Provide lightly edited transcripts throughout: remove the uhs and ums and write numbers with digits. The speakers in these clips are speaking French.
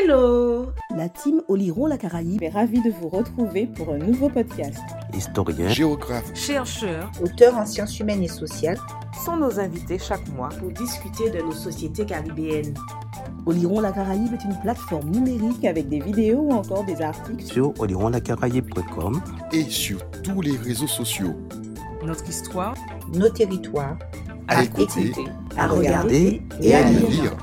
Hello! La team Oliron la Caraïbe est ravie de vous retrouver pour un nouveau podcast. Historiens, géographes, chercheurs, auteurs en sciences humaines et sociales sont nos invités chaque mois pour discuter de nos sociétés caribéennes. Oliron la Caraïbe est une plateforme numérique avec des vidéos ou encore des articles sur olironlacaraïbe.com et sur tous les réseaux sociaux. Notre histoire, nos territoires, à écouter, à regarder et à lire.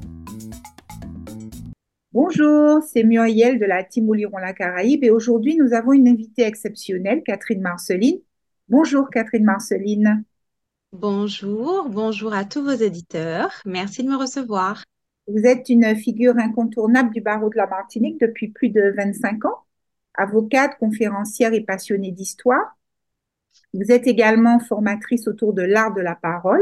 Bonjour, c'est Muriel de la team Oliron la Caraïbe et aujourd'hui nous avons une invitée exceptionnelle, Catherine Marceline. Bonjour Catherine Marceline. Bonjour à tous vos éditeurs. Merci de me recevoir. Vous êtes une figure incontournable du barreau de la Martinique depuis plus de 25 ans, avocate, conférencière et passionnée d'histoire. Vous êtes également formatrice autour de l'art de la parole.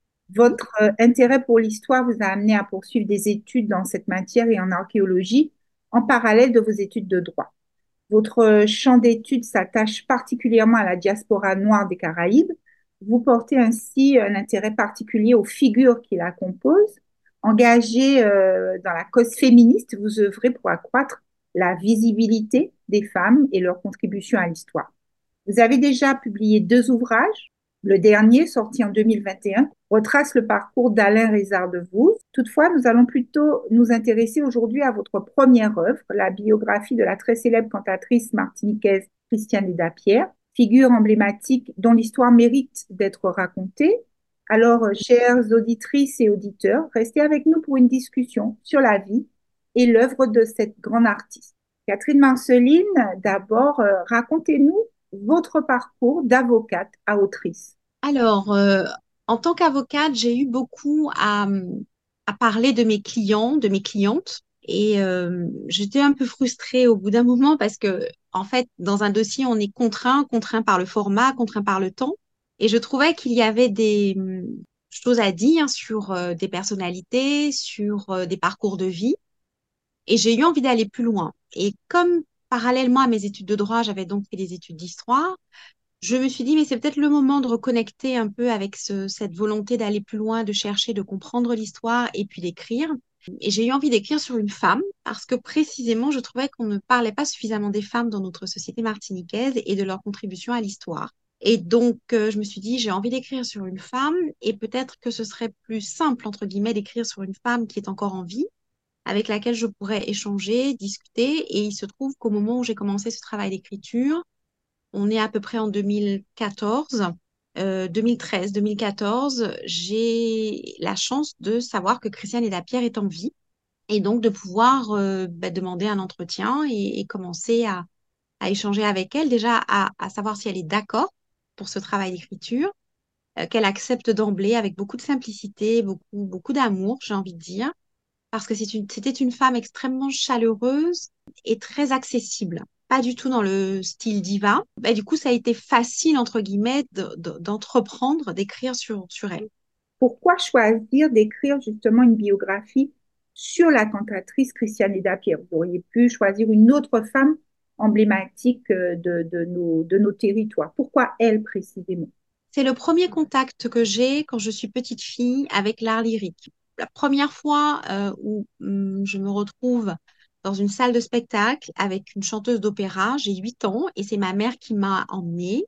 Votre intérêt pour l'histoire vous a amené à poursuivre des études dans cette matière et en archéologie en parallèle de vos études de droit. Votre champ d'études s'attache particulièrement à la diaspora noire des Caraïbes. Vous portez ainsi un intérêt particulier aux figures qui la composent. Engagée dans la cause féministe, vous œuvrez pour accroître la visibilité des femmes et leur contribution à l'histoire. Vous avez déjà publié 2 ouvrages. Le dernier, sorti en 2021, retrace le parcours d'Alain Rézard de Vouze. Toutefois, nous allons plutôt nous intéresser aujourd'hui à votre première œuvre, la biographie de la très célèbre cantatrice martiniquaise Christiane Dapierre, figure emblématique dont l'histoire mérite d'être racontée. Alors, chères auditrices et auditeurs, restez avec nous pour une discussion sur la vie et l'œuvre de cette grande artiste. Catherine Marceline, d'abord, racontez-nous votre parcours d'avocate à autrice. Alors, en tant qu'avocate, j'ai eu beaucoup à parler de mes clients, de mes clientes, et j'étais un peu frustrée au bout d'un moment parce que, en fait, dans un dossier, on est contraint par le format, contraint par le temps, et je trouvais qu'il y avait des choses à dire sur des personnalités, sur des parcours de vie, et j'ai eu envie d'aller plus loin. Et comme parallèlement à mes études de droit, j'avais donc fait des études d'histoire. Je me suis dit, mais c'est peut-être le moment de reconnecter un peu avec cette volonté d'aller plus loin, de chercher, de comprendre l'histoire et puis d'écrire. Et j'ai eu envie d'écrire sur une femme parce que précisément, je trouvais qu'on ne parlait pas suffisamment des femmes dans notre société martiniquaise et de leur contribution à l'histoire. Et donc, je me suis dit, j'ai envie d'écrire sur une femme et peut-être que ce serait plus simple, entre guillemets, d'écrire sur une femme qui est encore en vie, avec laquelle je pourrais échanger, discuter. Et il se trouve qu'au moment où j'ai commencé ce travail d'écriture, on est à peu près en 2014, 2013-2014, j'ai la chance de savoir que Christiane Dapierre est en vie et donc de pouvoir demander un entretien et commencer à échanger avec elle, déjà à savoir si elle est d'accord pour ce travail d'écriture, qu'elle accepte d'emblée avec beaucoup de simplicité, beaucoup d'amour, j'ai envie de dire, parce que c'était une femme extrêmement chaleureuse et très accessible. Pas du tout dans le style diva. Du coup, ça a été facile, entre guillemets, d'entreprendre, d'écrire sur elle. Pourquoi choisir d'écrire justement une biographie sur la cantatrice Christiane Dapierre? Vous auriez pu choisir une autre femme emblématique de nos territoires. Pourquoi elle précisément? C'est le premier contact que j'ai quand je suis petite fille avec l'art lyrique. La première fois où je me retrouve dans une salle de spectacle avec une chanteuse d'opéra, j'ai 8 ans et c'est ma mère qui m'a emmenée.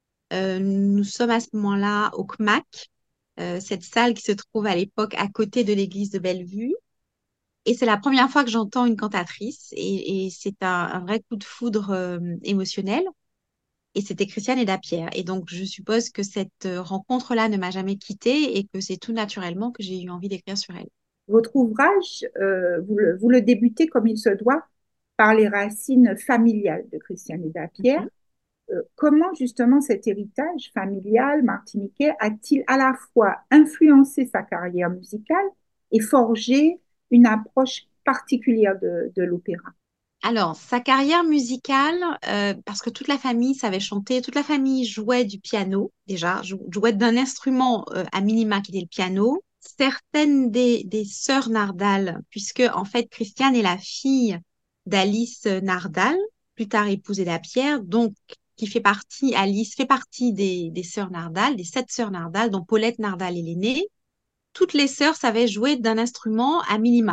Nous sommes à ce moment-là au CMAC, cette salle qui se trouve à l'époque à côté de l'église de Bellevue. Et c'est la première fois que j'entends une cantatrice et c'est un vrai coup de foudre émotionnel. Et c'était Christiane Dapierre. Et donc, je suppose que cette rencontre-là ne m'a jamais quittée et que c'est tout naturellement que j'ai eu envie d'écrire sur elle. Votre ouvrage, vous le débutez comme il se doit par les racines familiales de Christiane Dapierre. Comment justement cet héritage familial martiniquais a-t-il à la fois influencé sa carrière musicale et forgé une approche particulière de l'opéra? Alors, sa carrière musicale, parce que toute la famille savait chanter, toute la famille jouait du piano, déjà, jouait d'un instrument à minima qui était le piano. Certaines des sœurs Nardal, puisque en fait, Christiane est la fille d'Alice Nardal, plus tard épousée Dapierre, donc Alice fait partie des sœurs Nardal, des 7 sœurs Nardal, dont Paulette Nardal est l'aînée. Toutes les sœurs savaient jouer d'un instrument à minima,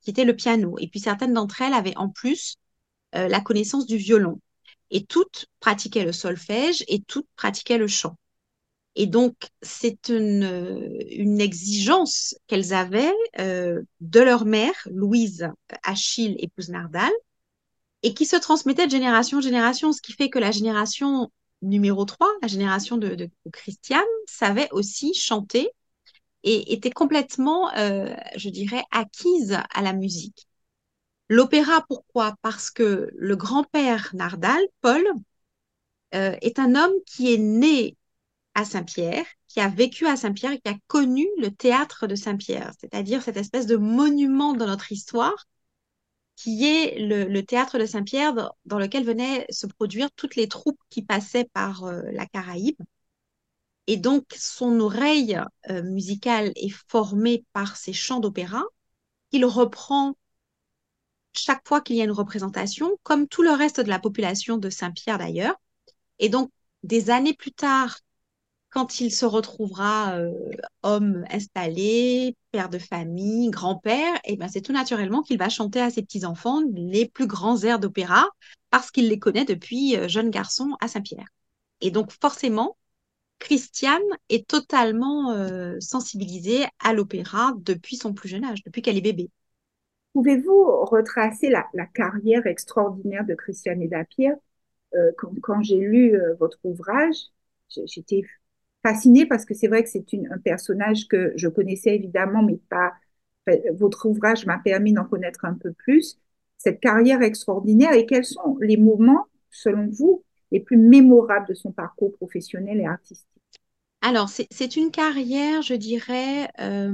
qui était le piano. Et puis certaines d'entre elles avaient en plus la connaissance du violon. Et toutes pratiquaient le solfège et toutes pratiquaient le chant. Et donc, c'est une exigence qu'elles avaient de leur mère, Louise Achille, épouse Nardal, et qui se transmettait de génération en génération, ce qui fait que la génération numéro 3, la génération de Christiane, savait aussi chanter et était complètement, je dirais, acquise à la musique. L'opéra, pourquoi? Parce que le grand-père Nardal, Paul, est un homme qui est né à Saint-Pierre, qui a vécu à Saint-Pierre et qui a connu le théâtre de Saint-Pierre, c'est-à-dire cette espèce de monument dans notre histoire qui est le théâtre de Saint-Pierre dans lequel venaient se produire toutes les troupes qui passaient par la Caraïbe. Et donc, son oreille musicale est formée par ces chants d'opéra qu'il reprend chaque fois qu'il y a une représentation, comme tout le reste de la population de Saint-Pierre d'ailleurs. Et donc, des années plus tard, quand il se retrouvera homme installé, père de famille, grand-père, et ben c'est tout naturellement qu'il va chanter à ses petits-enfants les plus grands airs d'opéra parce qu'il les connaît depuis jeune garçon à Saint-Pierre. Et donc forcément, Christiane est totalement sensibilisée à l'opéra depuis son plus jeune âge, depuis qu'elle est bébé. Pouvez-vous retracer la carrière extraordinaire de Christiane Edapierre? Quand j'ai lu votre ouvrage, j'étais fascinée parce que c'est vrai que c'est un personnage que je connaissais évidemment, mais pas. Votre ouvrage m'a permis d'en connaître un peu plus. Cette carrière extraordinaire et quels sont les moments, selon vous, les plus mémorables de son parcours professionnel et artistique? Alors, c'est une carrière, je dirais,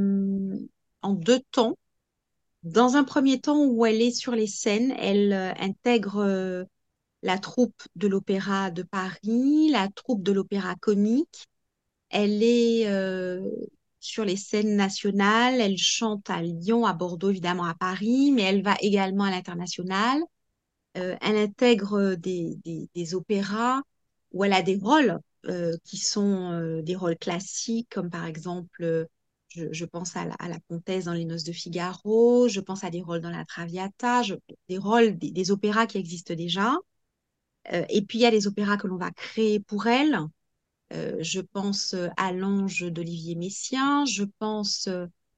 en deux temps. Dans un premier temps où elle est sur les scènes, elle intègre la troupe de l'Opéra de Paris, la troupe de l'Opéra Comique. Elle est sur les scènes nationales, elle chante à Lyon, à Bordeaux, évidemment à Paris, mais elle va également à l'international. Elle intègre des opéras où elle a des rôles qui sont des rôles classiques, comme par exemple, je pense à la Comtesse dans Les Noces de Figaro, je pense à des rôles dans la Traviata, des rôles, des opéras qui existent déjà. Et puis, il y a des opéras que l'on va créer pour elle. Je pense à L'Ange d'Olivier Messiaen, je pense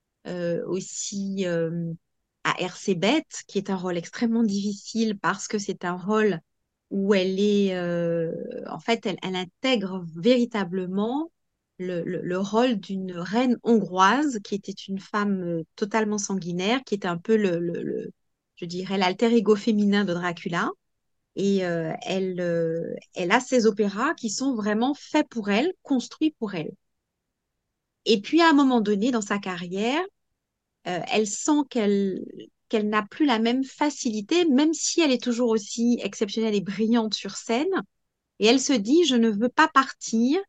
aussi à Hersébet, qui est un rôle extrêmement difficile parce que c'est un rôle où elle est, en fait, elle intègre véritablement le rôle d'une reine hongroise qui était une femme totalement sanguinaire, qui était un peu je dirais, l'alter ego féminin de Dracula. Et elle a ces opéras qui sont vraiment faits pour elle, construits pour elle. Et puis, à un moment donné dans sa carrière, elle sent qu'elle n'a plus la même facilité, même si elle est toujours aussi exceptionnelle et brillante sur scène. Et elle se dit, je ne veux pas partir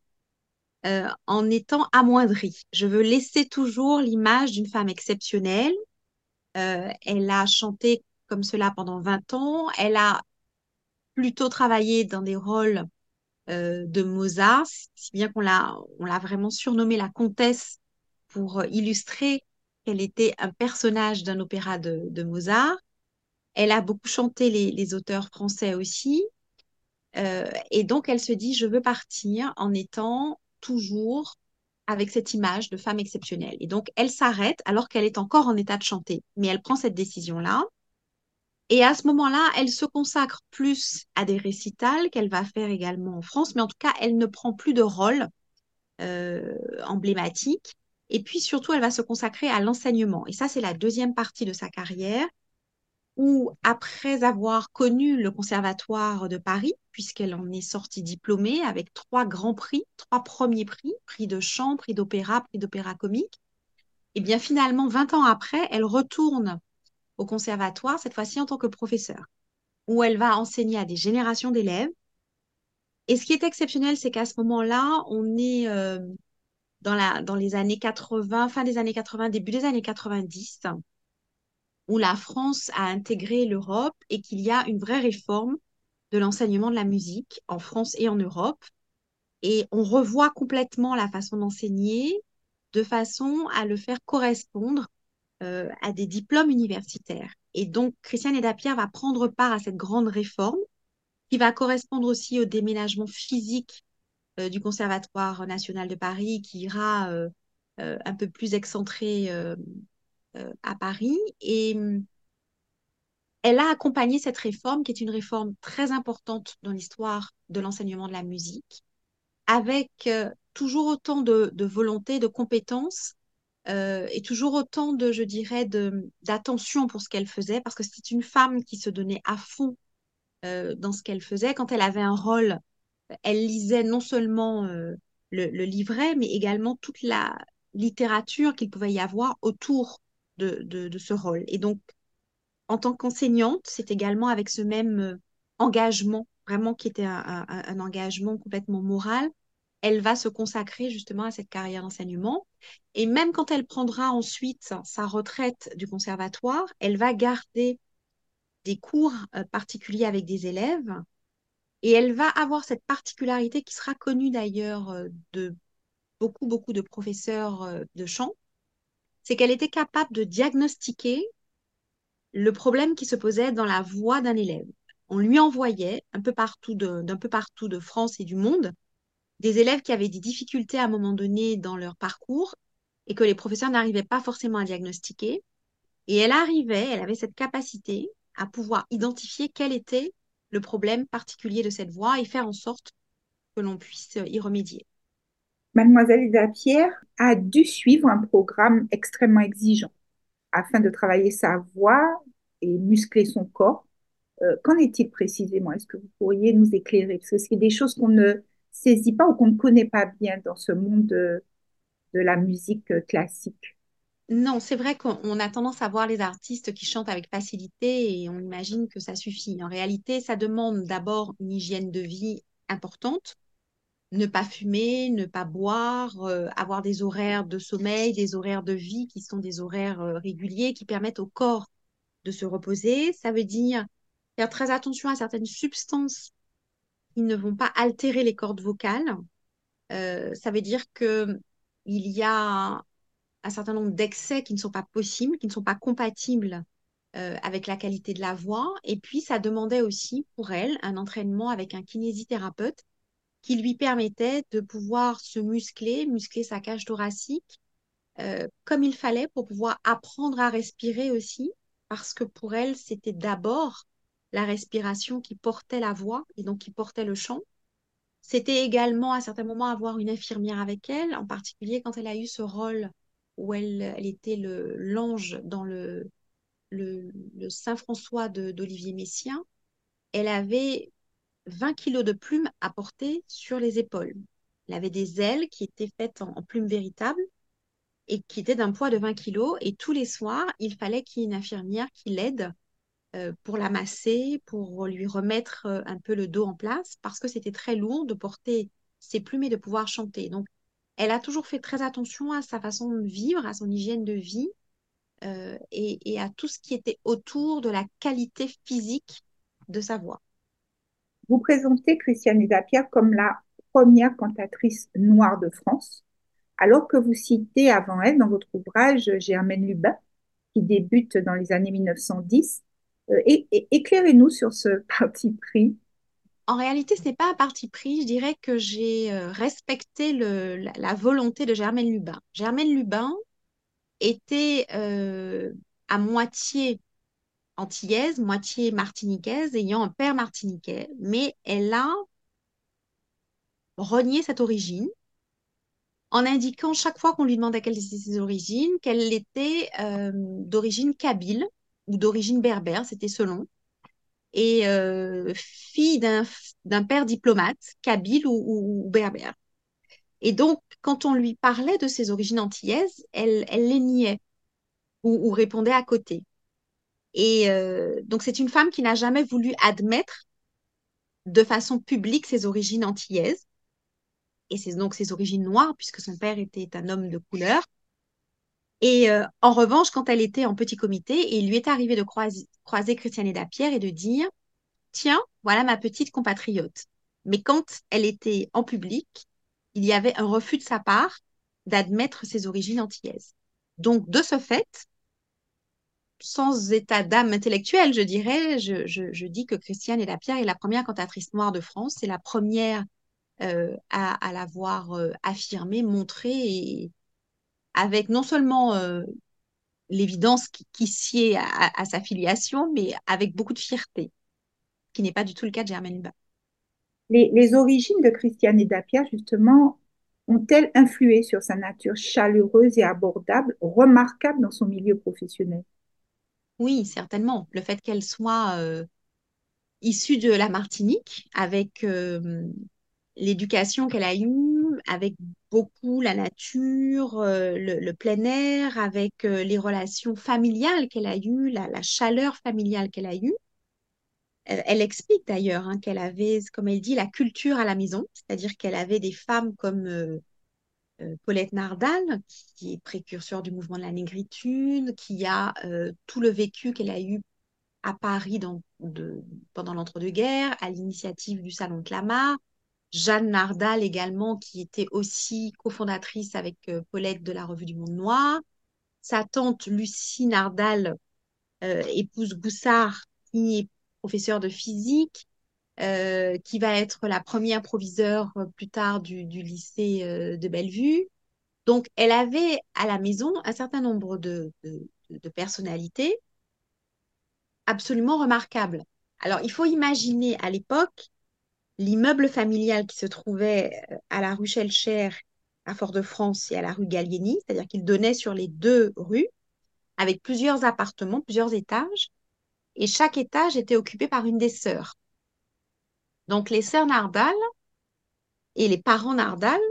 en étant amoindrie. Je veux laisser toujours l'image d'une femme exceptionnelle. Elle a chanté comme cela pendant 20 ans. Elle a plutôt travaillé dans des rôles de Mozart, si bien on l'a vraiment surnommée la comtesse pour illustrer qu'elle était un personnage d'un opéra de Mozart. Elle a beaucoup chanté les auteurs français aussi. Et donc, elle se dit, je veux partir en étant toujours avec cette image de femme exceptionnelle. Et donc, elle s'arrête alors qu'elle est encore en état de chanter. Mais elle prend cette décision-là. Et à ce moment-là, elle se consacre plus à des récitals qu'elle va faire également en France, mais en tout cas, elle ne prend plus de rôle emblématique. Et puis surtout, elle va se consacrer à l'enseignement. Et ça, c'est la deuxième partie de sa carrière, où après avoir connu le Conservatoire de Paris, puisqu'elle en est sortie diplômée avec 3 grands prix, 3 premiers prix, prix de chant, prix d'opéra comique, et bien finalement, 20 ans après, elle retourne au conservatoire, cette fois-ci en tant que professeure, où elle va enseigner à des générations d'élèves. Et ce qui est exceptionnel, c'est qu'à ce moment-là, on est dans les années 80, fin des années 80, début des années 90, où la France a intégré l'Europe et qu'il y a une vraie réforme de l'enseignement de la musique en France et en Europe. Et on revoit complètement la façon d'enseigner de façon à le faire correspondre à des diplômes universitaires. Et donc, Christiane Aida-Pierre va prendre part à cette grande réforme qui va correspondre aussi au déménagement physique du Conservatoire national de Paris, qui ira un peu plus excentré à Paris. Et elle a accompagné cette réforme, qui est une réforme très importante dans l'histoire de l'enseignement de la musique, avec toujours autant de volonté, de compétences et toujours autant de, je dirais, d'attention pour ce qu'elle faisait, parce que c'est une femme qui se donnait à fond dans ce qu'elle faisait. Quand elle avait un rôle, elle lisait non seulement le livret, mais également toute la littérature qu'il pouvait y avoir autour de ce rôle. Et donc, en tant qu'enseignante, c'est également avec ce même engagement, vraiment qui était un engagement complètement moral, elle va se consacrer justement à cette carrière d'enseignement. Et même quand elle prendra ensuite sa retraite du conservatoire, elle va garder des cours particuliers avec des élèves. Et elle va avoir cette particularité qui sera connue d'ailleurs de beaucoup de professeurs de chant, c'est qu'elle était capable de diagnostiquer le problème qui se posait dans la voix d'un élève. On lui envoyait d'un peu partout de France et du monde des élèves qui avaient des difficultés à un moment donné dans leur parcours et que les professeurs n'arrivaient pas forcément à diagnostiquer. Et elle avait cette capacité à pouvoir identifier quel était le problème particulier de cette voix et faire en sorte que l'on puisse y remédier. Mademoiselle Aida-Pierre a dû suivre un programme extrêmement exigeant afin de travailler sa voix et muscler son corps. Qu'en est-il précisément? Est-ce que vous pourriez nous éclairer? Parce que c'est des choses qu'on ne saisit pas ou qu'on ne connaît pas bien dans ce monde de la musique classique. Non, c'est vrai qu'on a tendance à voir les artistes qui chantent avec facilité et on imagine que ça suffit. En réalité, ça demande d'abord une hygiène de vie importante. Ne pas fumer, ne pas boire, avoir des horaires de sommeil, des horaires de vie qui sont des horaires réguliers qui permettent au corps de se reposer. Ça veut dire faire très attention à certaines substances qui ne vont pas altérer les cordes vocales. Ça veut dire que il y a un certain nombre d'excès qui ne sont pas possibles, qui ne sont pas compatibles avec la qualité de la voix. Et puis, ça demandait aussi pour elle un entraînement avec un kinésithérapeute qui lui permettait de pouvoir se muscler sa cage thoracique comme il fallait pour pouvoir apprendre à respirer aussi, parce que pour elle, c'était d'abord la respiration qui portait la voix et donc qui portait le chant. C'était également à certains moments avoir une infirmière avec elle, en particulier quand elle a eu ce rôle où elle était l'ange dans le Saint-François d'Olivier Messiaen. Elle avait 20 kilos de plumes à porter sur les épaules. Elle avait des ailes qui étaient faites en plumes véritables et qui étaient d'un poids de 20 kilos. Et tous les soirs, il fallait qu'il y ait une infirmière qui l'aide pour la masser, pour lui remettre un peu le dos en place, parce que c'était très lourd de porter ses plumes et de pouvoir chanter. Donc, elle a toujours fait très attention à sa façon de vivre, à son hygiène de vie et à tout ce qui était autour de la qualité physique de sa voix. Vous présentez Christiane Aida-Pierre comme la première cantatrice noire de France, alors que vous citez avant elle dans votre ouvrage Germaine Lubin, qui débute dans les années 1910. Éclairez-nous sur ce parti pris. En réalité, ce n'est pas un parti pris. Je dirais que j'ai respecté la volonté de Germaine Lubin. Germaine Lubin était à moitié antillaise, moitié martiniquaise, ayant un père martiniquais, mais elle a renié cette origine en indiquant chaque fois qu'on lui demandait quelles étaient ses origines, qu'elle était d'origine kabyle ou d'origine berbère, c'était selon, et fille d'un père diplomate, kabyle ou berbère. Et donc, quand on lui parlait de ses origines antillaises, elle les niait ou répondait à côté. Et donc, c'est une femme qui n'a jamais voulu admettre de façon publique ses origines antillaises. Et c'est donc ses origines noires, puisque son père était un homme de couleur. Et en revanche, quand elle était en petit comité, il lui est arrivé de croiser Christiane Aida-Pierre et de dire « Tiens, voilà ma petite compatriote ». Mais quand elle était en public, il y avait un refus de sa part d'admettre ses origines antillaises. Donc, de ce fait, sans état d'âme intellectuel, je dirais, je dis que Christiane Lapierre est la première cantatrice noire de France. C'est la première à l'avoir affirmé, montré, et avec non seulement l'évidence qui sied à sa filiation, mais avec beaucoup de fierté, qui n'est pas du tout le cas de Germaine Hubert. Les origines de Christiane Lapierre, justement, ont-elles influé sur sa nature chaleureuse et abordable, remarquable dans son milieu professionnel? Oui, certainement. Le fait qu'elle soit issue de la Martinique, avec l'éducation qu'elle a eue, avec beaucoup la nature, le plein air, avec les relations familiales qu'elle a eues, la chaleur familiale qu'elle a eue. Elle explique d'ailleurs qu'elle avait, comme elle dit, la culture à la maison, c'est-à-dire qu'elle avait des femmes comme Paulette Nardal, qui est précurseur du mouvement de la négritude, qui a tout le vécu qu'elle a eu à Paris pendant l'entre-deux-guerres, à l'initiative du Salon de Clamart. Jeanne Nardal également, qui était aussi cofondatrice avec Paulette de la Revue du Monde Noir. Sa tante Lucie Nardal, épouse Goussard, qui est professeure de physique, qui va être la première proviseure plus tard du lycée de Bellevue. Donc, elle avait à la maison un certain nombre de personnalités absolument remarquables. Alors, il faut imaginer à l'époque l'immeuble familial qui se trouvait à la rue Schellcher, à Fort-de-France, et à la rue Gallieni, c'est-à-dire qu'il donnait sur les deux rues, avec plusieurs appartements, plusieurs étages, et chaque étage était occupé par une des sœurs. Donc, les sœurs Nardal et les parents Nardal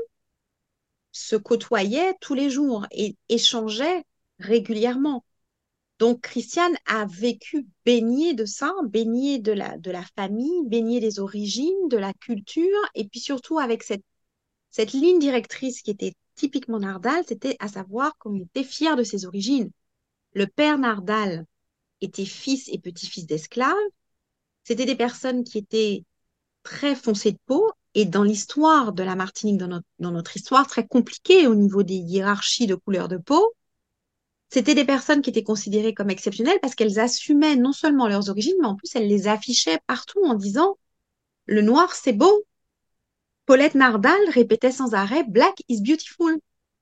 se côtoyaient tous les jours et échangeaient régulièrement. Donc, Christiane a vécu baignée de ça, baignée de la famille, baignée des origines, de la culture, et puis surtout avec cette ligne directrice qui était typiquement Nardal, c'était à savoir qu'on était fier de ses origines. Le père Nardal était fils et petit-fils d'esclaves. C'était des personnes qui étaient très foncées de peau, et dans l'histoire de la Martinique, dans notre histoire très compliquée au niveau des hiérarchies de couleur de peau, c'était des personnes qui étaient considérées comme exceptionnelles parce qu'elles assumaient non seulement leurs origines, mais en plus elles les affichaient partout en disant « le noir c'est beau ». Paulette Nardal répétait sans arrêt « Black is beautiful ».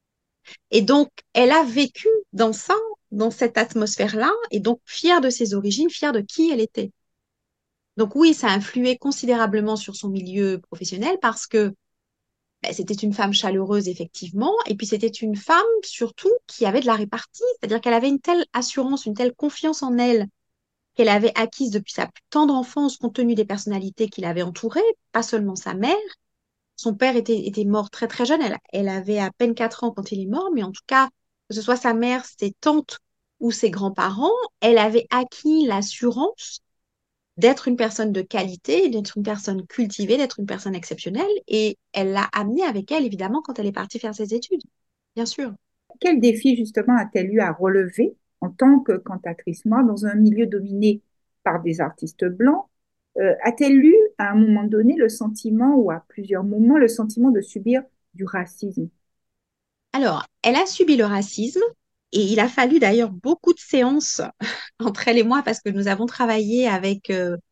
Et donc, elle a vécu dans ça, dans cette atmosphère-là, et donc fière de ses origines, fière de qui elle était. Donc oui, ça a influé considérablement sur son milieu professionnel parce que c'était une femme chaleureuse, effectivement, et puis c'était une femme, surtout, qui avait de la répartie, c'est-à-dire qu'elle avait une telle assurance, une telle confiance en elle, qu'elle avait acquise depuis sa plus tendre enfance, compte tenu des personnalités qui l'avaient entourée, pas seulement sa mère. Son père était mort très très jeune, elle avait à peine 4 ans quand il est mort, mais en tout cas, que ce soit sa mère, ses tantes ou ses grands-parents, elle avait acquis l'assurance d'être une personne de qualité, d'être une personne cultivée, d'être une personne exceptionnelle. Et elle l'a amenée avec elle, évidemment, quand elle est partie faire ses études, bien sûr. Quel défi, justement, a-t-elle eu à relever en tant que cantatrice noire dans un milieu dominé par des artistes blancs? A-t-elle eu, à un moment donné, le sentiment, ou à plusieurs moments, le sentiment de subir du racisme? Alors, elle a subi le racisme. Et il a fallu d'ailleurs beaucoup de séances entre elle et moi parce que nous avons travaillé avec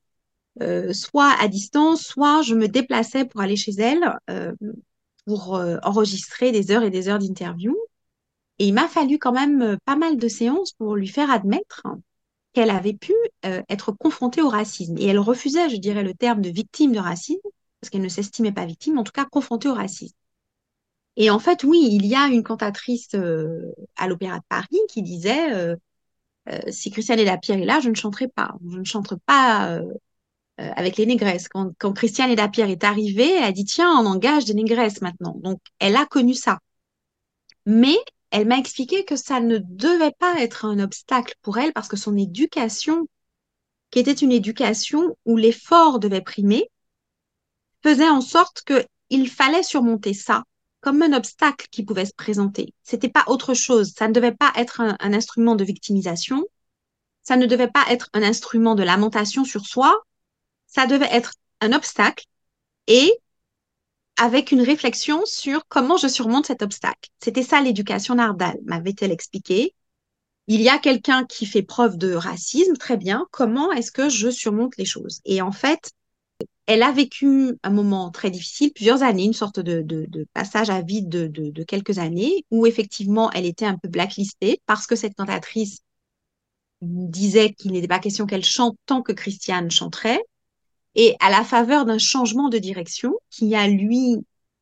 soit à distance, soit je me déplaçais pour aller chez elle pour enregistrer des heures et des heures d'interview. Et il m'a fallu quand même pas mal de séances pour lui faire admettre qu'elle avait pu être confrontée au racisme. Et elle refusait, je dirais, le terme de victime de racisme parce qu'elle ne s'estimait pas victime, mais en tout cas confrontée au racisme. Et en fait, oui, il y a une cantatrice à l'Opéra de Paris qui disait si Christiane Lapierre est là, je ne chanterai pas. Je ne chanterai pas avec les négresses. Quand Christiane Lapierre est arrivée, elle a dit tiens, on engage des négresses maintenant. Donc, elle a connu ça. Mais elle m'a expliqué que ça ne devait pas être un obstacle pour elle parce que son éducation, qui était une éducation où l'effort devait primer, faisait en sorte qu'il fallait surmonter ça comme un obstacle qui pouvait se présenter. C'était pas autre chose. Ça ne devait pas être un instrument de victimisation. Ça ne devait pas être un instrument de lamentation sur soi. Ça devait être un obstacle et avec une réflexion sur comment je surmonte cet obstacle. C'était ça l'éducation Nardal, m'avait-elle expliqué. il y a quelqu'un qui fait preuve de racisme, très bien, comment est-ce que je surmonte les choses? Et en fait, elle a vécu un moment très difficile, plusieurs années, une sorte de passage à vide de quelques années, où effectivement, elle était un peu blacklistée parce que cette cantatrice disait qu'il n'était pas question qu'elle chante tant que Christiane chanterait. Et à la faveur d'un changement de direction qui a, lui,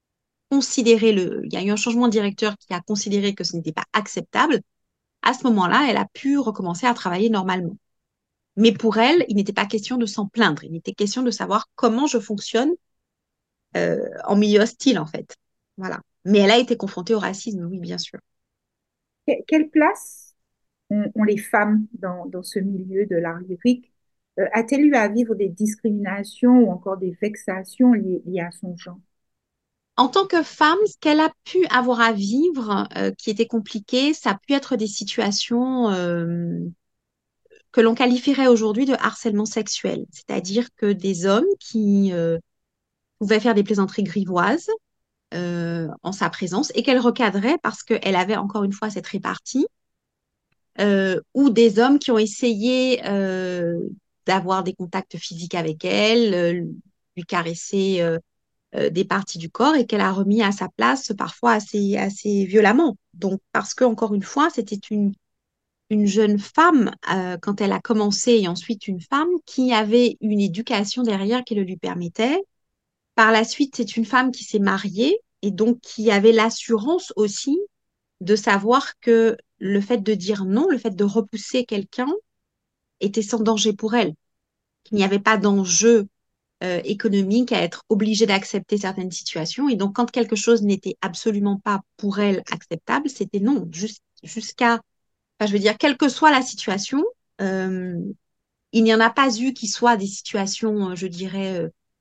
il y a eu un changement de directeur qui a considéré que ce n'était pas acceptable, à ce moment-là, elle a pu recommencer à travailler normalement. Mais pour elle, il n'était pas question de s'en plaindre. Il était question de savoir comment je fonctionne en milieu hostile, en fait. Voilà. Mais elle a été confrontée au racisme, oui, bien sûr. Quelle place ont les femmes dans ce milieu de l'art lyrique? A-t-elle eu à vivre des discriminations ou encore des vexations liées à son genre? En tant que femme, ce qu'elle a pu avoir à vivre, qui était compliqué, ça a pu être des situations que l'on qualifierait aujourd'hui de harcèlement sexuel. C'est-à-dire que des hommes qui pouvaient faire des plaisanteries grivoises en sa présence et qu'elle recadrait parce qu'elle avait encore une fois cette répartie, ou des hommes qui ont essayé d'avoir des contacts physiques avec elle, lui caresser des parties du corps et qu'elle a remis à sa place parfois assez violemment. Donc, parce que, encore une fois, c'était une jeune femme quand elle a commencé et ensuite une femme qui avait une éducation derrière qui le lui permettait. Par la suite, c'est une femme qui s'est mariée et donc qui avait l'assurance aussi de savoir que le fait de dire non, le fait de repousser quelqu'un était sans danger pour elle, qu'il n'y avait pas d'enjeu économique à être obligée d'accepter certaines situations. Et donc, quand quelque chose n'était absolument pas pour elle acceptable, c'était non, jusqu'à, enfin, je veux dire, quelle que soit la situation, euh, il n'y en a pas eu qui soient des situations, je dirais,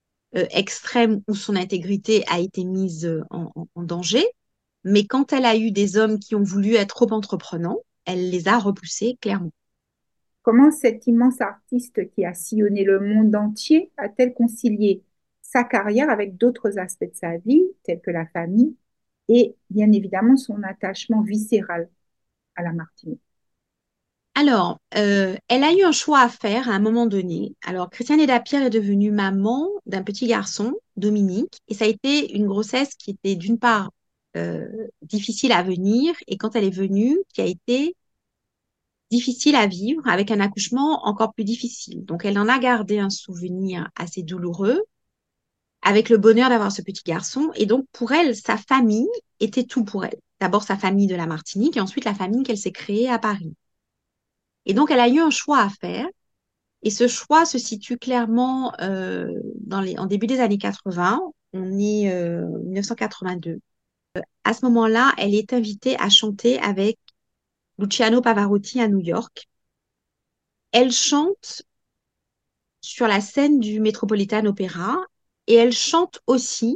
extrêmes où son intégrité a été mise en danger. Mais quand elle a eu des hommes qui ont voulu être trop entreprenants, elle les a repoussés clairement. Comment cette immense artiste qui a sillonné le monde entier a-t-elle concilié sa carrière avec d'autres aspects de sa vie, tels que la famille et bien évidemment son attachement viscéral à la Martinique? Alors, elle a eu un choix à faire à un moment donné. Alors, Christiane Edapierre est devenue maman d'un petit garçon, Dominique, et ça a été une grossesse qui était d'une part difficile à venir, et quand elle est venue, qui a été difficile à vivre, avec un accouchement encore plus difficile. Donc, elle en a gardé un souvenir assez douloureux, avec le bonheur d'avoir ce petit garçon. Et donc, pour elle, sa famille était tout pour elle. D'abord, sa famille de la Martinique, et ensuite la famille qu'elle s'est créée à Paris. Et donc, elle a eu un choix à faire. Et ce choix se situe clairement en début des années 80. On est 1982. À ce moment-là, elle est invitée à chanter avec Luciano Pavarotti à New York. Elle chante sur la scène du Metropolitan Opera et elle chante aussi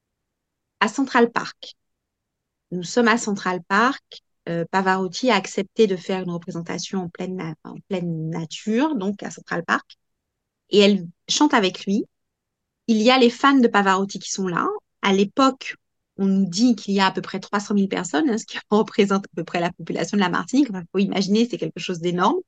à Central Park. Nous sommes à Central Park. Pavarotti a accepté de faire une représentation en pleine nature, donc à Central Park. Et elle chante avec lui. Il y a les fans de Pavarotti qui sont là. À l'époque, on nous dit qu'il y a à peu près 300 000 personnes, ce qui représente à peu près la population de la Martinique. Il faut imaginer, c'est quelque chose d'énorme.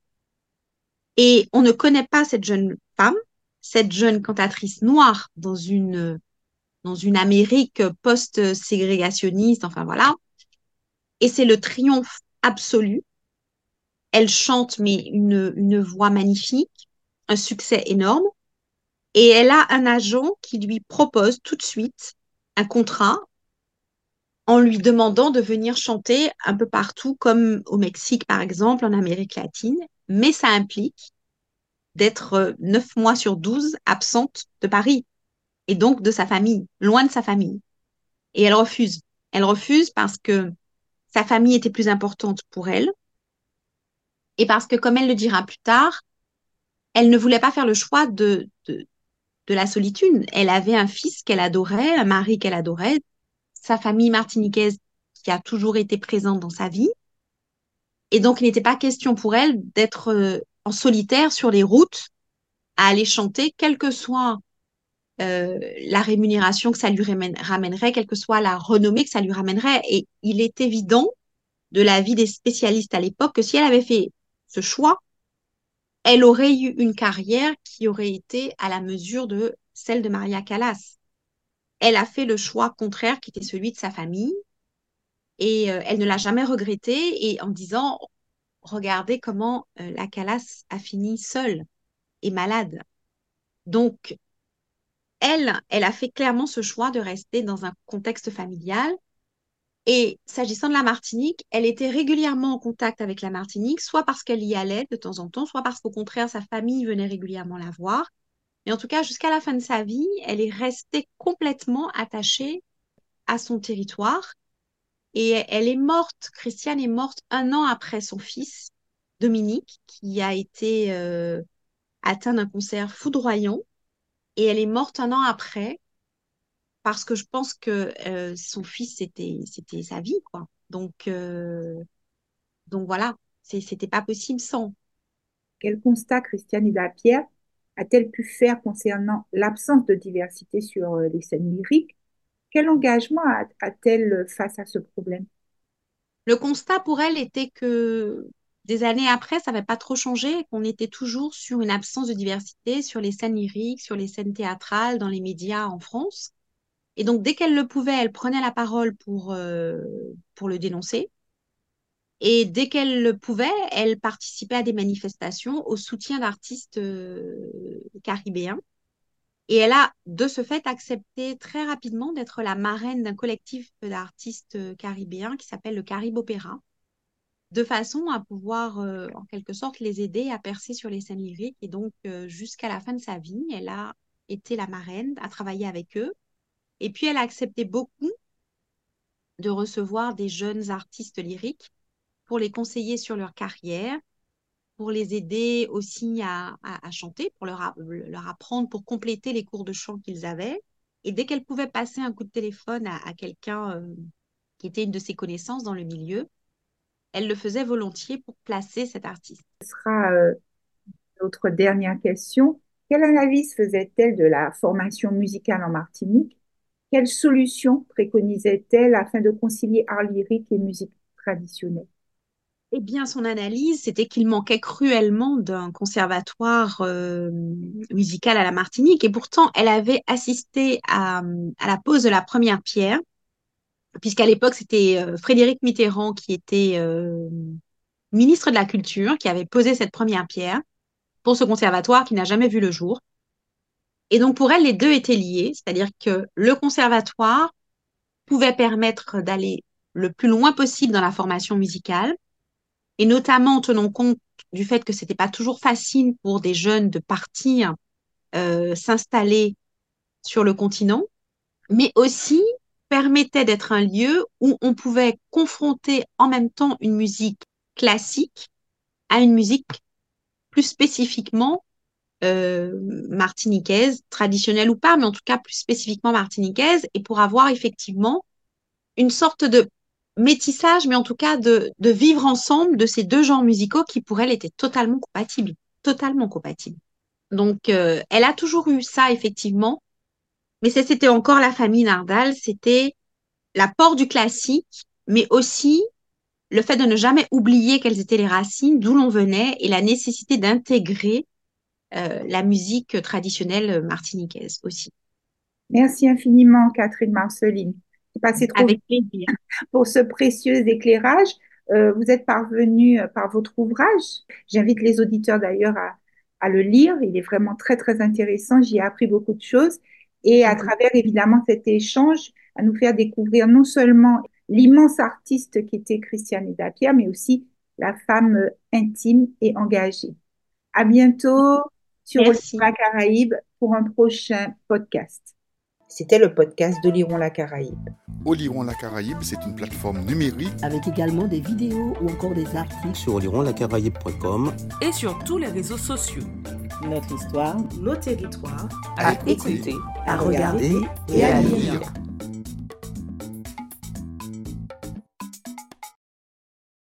Et on ne connaît pas cette jeune femme, cette jeune cantatrice noire dans une Amérique post-ségrégationniste, enfin voilà. Et c'est le triomphe absolu. Elle chante, mais une voix magnifique, un succès énorme. Et elle a un agent qui lui propose tout de suite un contrat en lui demandant de venir chanter un peu partout, comme au Mexique, par exemple, en Amérique latine. Mais ça implique d'être 9 mois sur 12 absente de Paris et donc de sa famille, loin de sa famille. Et elle refuse. Elle refuse parce que sa famille était plus importante pour elle et parce que, comme elle le dira plus tard, elle ne voulait pas faire le choix de la solitude. Elle avait un fils qu'elle adorait, un mari qu'elle adorait, sa famille martiniquaise qui a toujours été présente dans sa vie. Et donc, il n'était pas question pour elle d'être en solitaire sur les routes à aller chanter, quelle que soit la rémunération que ça lui ramènerait, quelle que soit la renommée que ça lui ramènerait. Et il est évident de l'avis des spécialistes à l'époque que si elle avait fait ce choix, elle aurait eu une carrière qui aurait été à la mesure de celle de Maria Callas. Elle a fait le choix contraire qui était celui de sa famille et elle ne l'a jamais regretté et en disant regardez comment la Callas a fini seule et malade. Donc, elle a fait clairement ce choix de rester dans un contexte familial. Et s'agissant de la Martinique, elle était régulièrement en contact avec la Martinique, soit parce qu'elle y allait de temps en temps, soit parce qu'au contraire, sa famille venait régulièrement la voir. Mais en tout cas, jusqu'à la fin de sa vie, elle est restée complètement attachée à son territoire. Et elle est morte, Christiane est morte 1 an après son fils, Dominique, qui a été atteint d'un cancer foudroyant. Et elle est morte 1 an après parce que je pense que son fils, c'était sa vie, quoi. Donc voilà, c'était pas possible sans. Quel constat Christiane Lapierre a-t-elle pu faire concernant l'absence de diversité sur les scènes lyriques? Quel engagement a-t-elle face à ce problème? Le constat pour elle était que des années après, ça n'avait pas trop changé, qu'on était toujours sur une absence de diversité sur les scènes lyriques, sur les scènes théâtrales, dans les médias en France. Et donc, dès qu'elle le pouvait, elle prenait la parole pour le dénoncer. Et dès qu'elle le pouvait, elle participait à des manifestations au soutien d'artistes caribéens. Et elle a, de ce fait, accepté très rapidement d'être la marraine d'un collectif d'artistes caribéens qui s'appelle le Caribe Opéra, de façon à pouvoir, en quelque sorte, les aider à percer sur les scènes lyriques. Et donc, jusqu'à la fin de sa vie, elle a été la marraine, a travaillé avec eux. Et puis, elle a accepté beaucoup de recevoir des jeunes artistes lyriques pour les conseiller sur leur carrière, pour les aider aussi à chanter, pour leur apprendre, pour compléter les cours de chant qu'ils avaient. Et dès qu'elle pouvait passer un coup de téléphone à quelqu'un qui était une de ses connaissances dans le milieu, elle le faisait volontiers pour placer cet artiste. Ce sera notre dernière question. Quelle analyse faisait-elle de la formation musicale en Martinique? Quelles solutions préconisait-elle afin de concilier art lyrique et musique traditionnelle? Eh bien, son analyse, c'était qu'il manquait cruellement d'un conservatoire musical à la Martinique. Et pourtant, elle avait assisté à la pose de la première pierre, puisqu'à l'époque, c'était Frédéric Mitterrand qui était ministre de la Culture, qui avait posé cette première pierre pour ce conservatoire qui n'a jamais vu le jour. Et donc, pour elle, les deux étaient liés, c'est-à-dire que le conservatoire pouvait permettre d'aller le plus loin possible dans la formation musicale, et notamment en tenant compte du fait que c'était pas toujours facile pour des jeunes de partir s'installer sur le continent, mais aussi permettait d'être un lieu où on pouvait confronter en même temps une musique classique à une musique plus spécifiquement martiniquaise, traditionnelle ou pas, mais en tout cas plus spécifiquement martiniquaise, et pour avoir effectivement une sorte de métissage, mais en tout cas de vivre ensemble de ces deux genres musicaux qui pour elle étaient totalement compatibles, totalement compatibles. Donc elle a toujours eu ça effectivement, mais c'était encore la famille Nardal, c'était l'apport du classique, mais aussi le fait de ne jamais oublier quelles étaient les racines, d'où l'on venait, et la nécessité d'intégrer la musique traditionnelle martiniquaise aussi. Merci infiniment, Catherine Marceline. C'est passé trop Avec plaisir. Pour ce précieux éclairage. Vous êtes parvenue par votre ouvrage. J'invite les auditeurs d'ailleurs à le lire. Il est vraiment très, très intéressant. J'y ai appris beaucoup de choses. Et à travers évidemment cet échange, à nous faire découvrir non seulement l'immense artiste qui était Christiane Lapierre, mais aussi la femme intime et engagée. À bientôt sur la Caraïbe pour un prochain podcast. C'était le podcast d'Oliron la Caraïbe. Oliron la Caraïbe, c'est une plateforme numérique avec également des vidéos ou encore des articles sur olironlacaraïbe.com et sur tous les réseaux sociaux. Notre histoire, nos territoires, à écouter, à regarder et à lire.